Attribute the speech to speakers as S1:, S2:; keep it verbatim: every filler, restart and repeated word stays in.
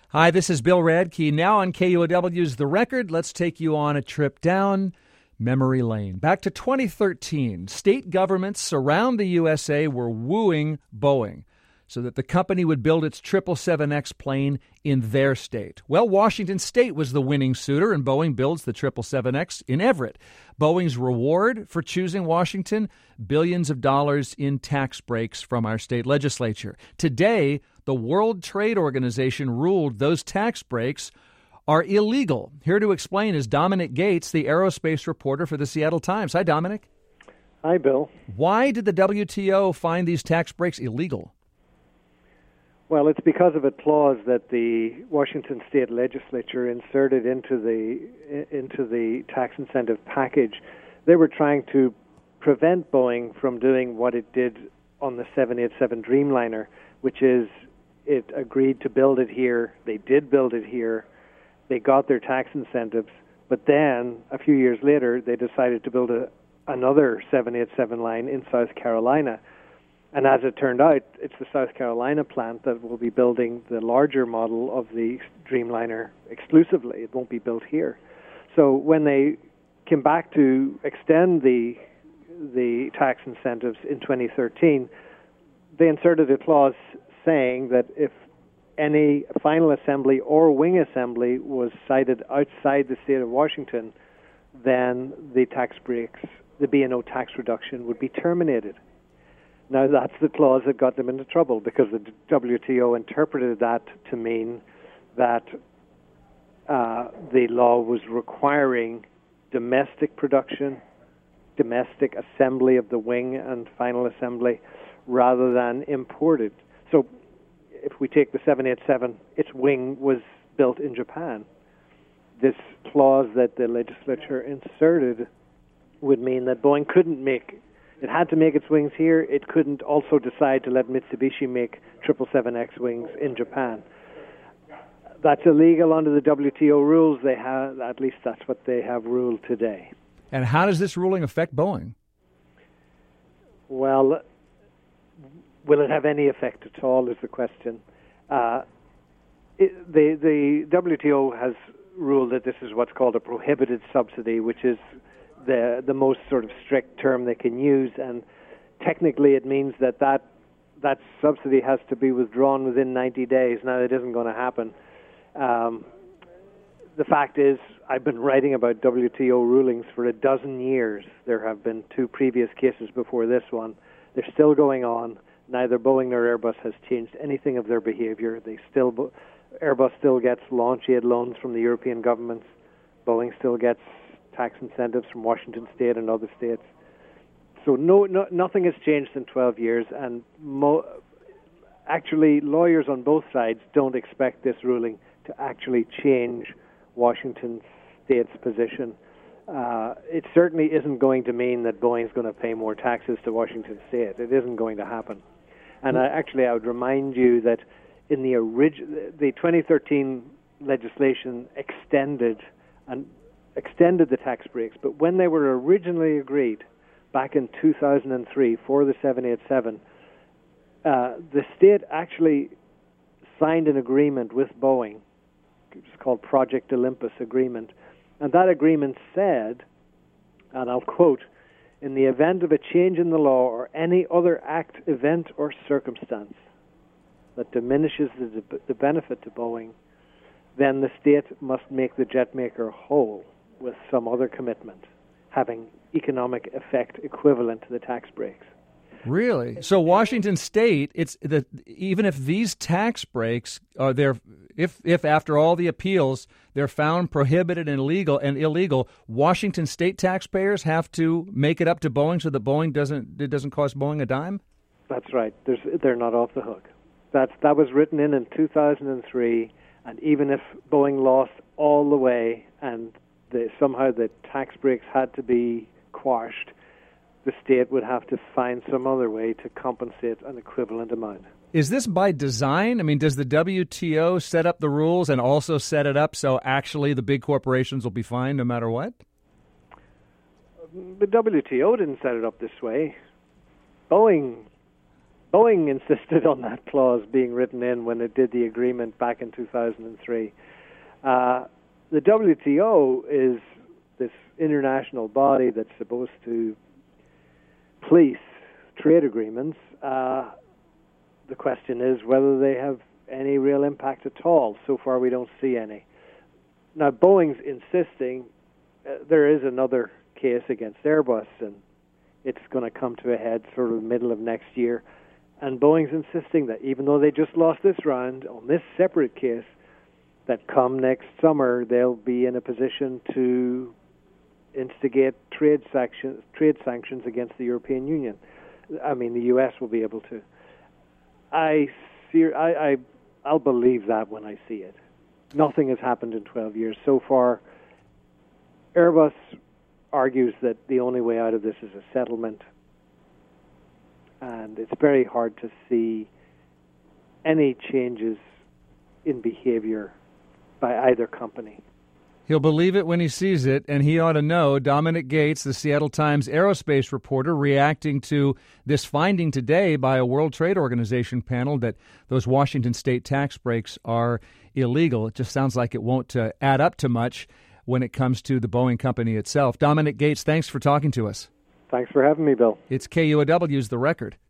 S1: Hi, this is Bill Radke. Now on K U O W's The Record, let's take you on a trip down memory lane. Back to twenty thirteen, state governments around the U S A were wooing Boeing so that the company would build its triple seven X plane in their state. Well, Washington State was the winning suitor, and Boeing builds the triple seven X in Everett. Boeing's reward for choosing Washington? Billions of dollars in tax breaks from our state legislature. Today, the World Trade Organization ruled those tax breaks are illegal. Here to explain is Dominic Gates, the aerospace reporter for the Seattle Times. Hi, Dominic.
S2: Hi, Bill.
S1: Why did the W T O find these tax breaks illegal?
S2: Well, it's because of a clause that the Washington State Legislature inserted into the into the tax incentive package. They were trying to prevent Boeing from doing what it did on the seven eighty-seven Dreamliner, which is it agreed to build it here. They did build it here. They got their tax incentives, but then a few years later, they decided to build a, another seven eighty-seven line in South Carolina. And as it turned out, it's the South Carolina plant that will be building the larger model of the Dreamliner exclusively. It won't be built here. So when they came back to extend the the tax incentives in twenty thirteen, they inserted a clause saying that if any final assembly or wing assembly was sited outside the state of Washington, then the tax breaks, the B and O tax reduction would be terminated. Now, that's the clause that got them into trouble because the W T O interpreted that to mean that uh, the law was requiring domestic production, domestic assembly of the wing and final assembly, rather than imported. So if we take the seven eighty-seven, its wing was built in Japan. This clause that the legislature inserted would mean that Boeing couldn't make It had to make its wings here. It couldn't also decide to let Mitsubishi make triple seven X wings in Japan. That's illegal under the W T O rules. They have, at least that's what they have ruled today.
S1: And how does this ruling affect Boeing?
S2: Well, will it have any effect at all is the question. Uh, it, the, the W T O has ruled that this is what's called a prohibited subsidy, which is the the most sort of strict term they can use, and technically it means that that, that subsidy has to be withdrawn within ninety days. Now, it isn't going to happen. Um, the fact is, I've been writing about W T O rulings for a dozen years. There have been two previous cases before this one. They're still going on. Neither Boeing nor Airbus has changed anything of their behavior. They still, Airbus still gets launch aid loans from the European governments. Boeing still gets tax incentives from Washington State and other states. So no, no nothing has changed in twelve years, and mo- actually lawyers on both sides don't expect this ruling to actually change Washington State's position. Uh, it certainly isn't going to mean that Boeing's going to pay more taxes to Washington State. It isn't going to happen. And I, actually, I would remind you that in the orig- the twenty thirteen legislation extended and extended the tax breaks, but when they were originally agreed back in two thousand three for the seven eighty-seven, uh, the state actually signed an agreement with Boeing. It's called Project Olympus Agreement. And that agreement said, and I'll quote, "In the event of a change in the law or any other act, event, or circumstance that diminishes the, the benefit to Boeing, then the state must make the jet maker whole with some other commitment having economic effect equivalent to the tax breaks."
S1: Really? So Washington State, it's the even if these tax breaks are there, if if after all the appeals they're found prohibited and illegal and illegal, Washington State taxpayers have to make it up to Boeing so that Boeing doesn't it doesn't cost Boeing a dime?
S2: That's right. There's, they're not off the hook. That's that was written in in two thousand three, and even if Boeing lost all the way and the, somehow the tax breaks had to be quashed, the state would have to find some other way to compensate an equivalent amount.
S1: Is this by design? I mean, does the W T O set up the rules and also set it up so actually the big corporations will be fine no matter what?
S2: The W T O didn't set it up this way. Boeing Boeing insisted on that clause being written in when it did the agreement back in two thousand three. Uh, the W T O is this international body that's supposed to police trade agreements. Uh, the question is whether they have any real impact at all. So far, we don't see any. Now, Boeing's insisting uh, there is another case against Airbus, and it's going to come to a head sort of middle of next year. And Boeing's insisting that even though they just lost this round on this separate case, that come next summer they'll be in a position to instigate trade sanctions, trade sanctions against the European Union. I mean, the U S will be able to. I see. I, I I'll believe that when I see it. Nothing has happened in twelve years so far. Airbus argues that the only way out of this is a settlement, and it's very hard to see any changes in behavior by either company.
S1: He'll believe it when he sees it, and he ought to know. Dominic Gates, the Seattle Times aerospace reporter, reacting to this finding today by a World Trade Organization panel that those Washington state tax breaks are illegal. It just sounds like it won't uh, add up to much when it comes to the Boeing company itself. Dominic Gates, thanks for talking to us.
S2: Thanks for having me, Bill.
S1: It's K U O W's The Record.